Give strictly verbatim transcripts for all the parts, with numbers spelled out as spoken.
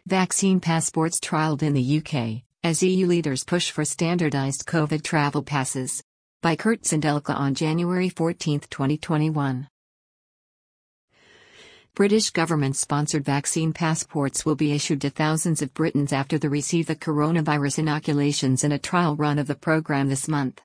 Vaccine passports trialled in the U K, as E U leaders push for standardized COVID travel passes. By Kurt Zindelka on January fourteenth, twenty twenty-one. British government-sponsored vaccine passports will be issued to thousands of Britons after they receive the coronavirus inoculations in a trial run of the programme this month.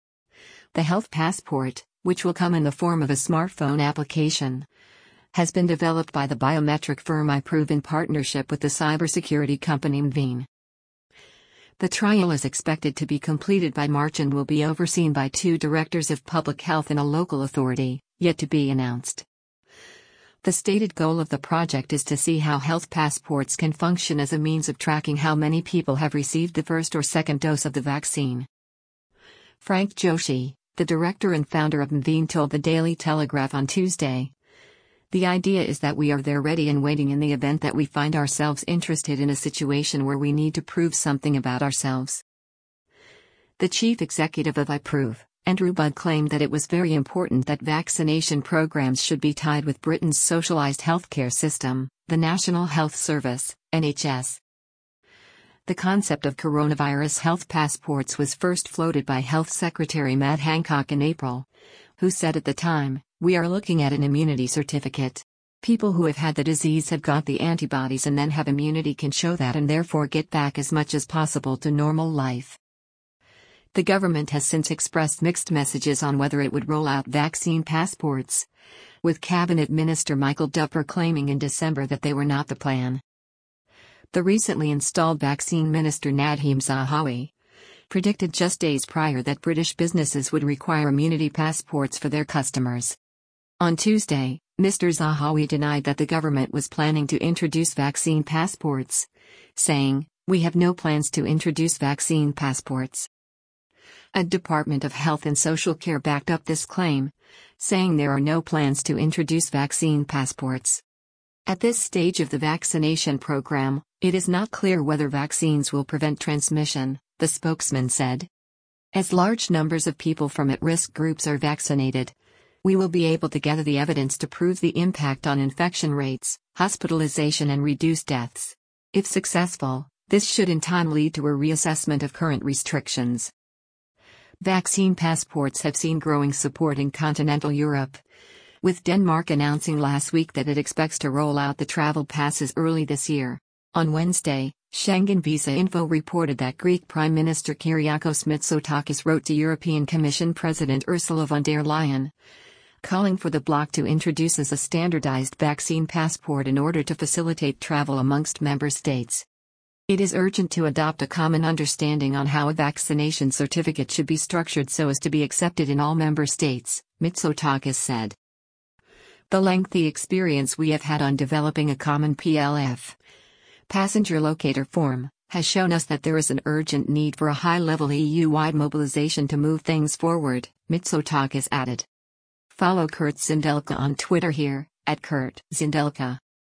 The health passport, which will come in the form of a smartphone application, has been developed by the biometric firm iProve in partnership with the cybersecurity company Mvene. The trial is expected to be completed by March and will be overseen by two directors of public health in a local authority, yet to be announced. The stated goal of the project is to see how health passports can function as a means of tracking how many people have received the first or second dose of the vaccine. Frank Joshi, the director and founder of Mvene, told the Daily Telegraph on Tuesday, "The idea is that we are there ready and waiting in the event that we find ourselves interested in a situation where we need to prove something about ourselves." The chief executive of iProve, Andrew Budd, claimed that it was very important that vaccination programs should be tied with Britain's socialised healthcare system, the National Health Service, N H S. The concept of coronavirus health passports was first floated by Health Secretary Matt Hancock in April, who said at the time, "We are looking at an immunity certificate. People who have had the disease have got the antibodies and then have immunity can show that and therefore get back as much as possible to normal life." The government has since expressed mixed messages on whether it would roll out vaccine passports, with Cabinet Minister Michael Dupper claiming in December that they were not the plan. The recently installed Vaccine Minister Nadhim Zahawi predicted just days prior that British businesses would require immunity passports for their customers. On Tuesday, Mister Zahawi denied that the government was planning to introduce vaccine passports, saying, "We have no plans to introduce vaccine passports." A Department of Health and Social Care backed up this claim, saying there are no plans to introduce vaccine passports. At this stage of the vaccination program, it is not clear whether vaccines will prevent transmission, the spokesman said. As large numbers of people from at-risk groups are vaccinated, we will be able to gather the evidence to prove the impact on infection rates, hospitalization and reduced deaths. If successful, this should in time lead to a reassessment of current restrictions. Vaccine passports have seen growing support in continental Europe, with Denmark announcing last week that it expects to roll out the travel passes early this year. On Wednesday, Schengen Visa Info reported that Greek Prime Minister Kyriakos Mitsotakis wrote to European Commission President Ursula von der Leyen, calling for the bloc to introduce as a standardized vaccine passport in order to facilitate travel amongst member states. It is urgent to adopt a common understanding on how a vaccination certificate should be structured so as to be accepted in all member states, Mitsotakis said. The lengthy experience we have had on developing a common P L F, passenger locator form, has shown us that there is an urgent need for a high-level E U-wide mobilization to move things forward, Mitsotakis added. Follow Kurt Zindelka on Twitter here, at Kurt Zindelka.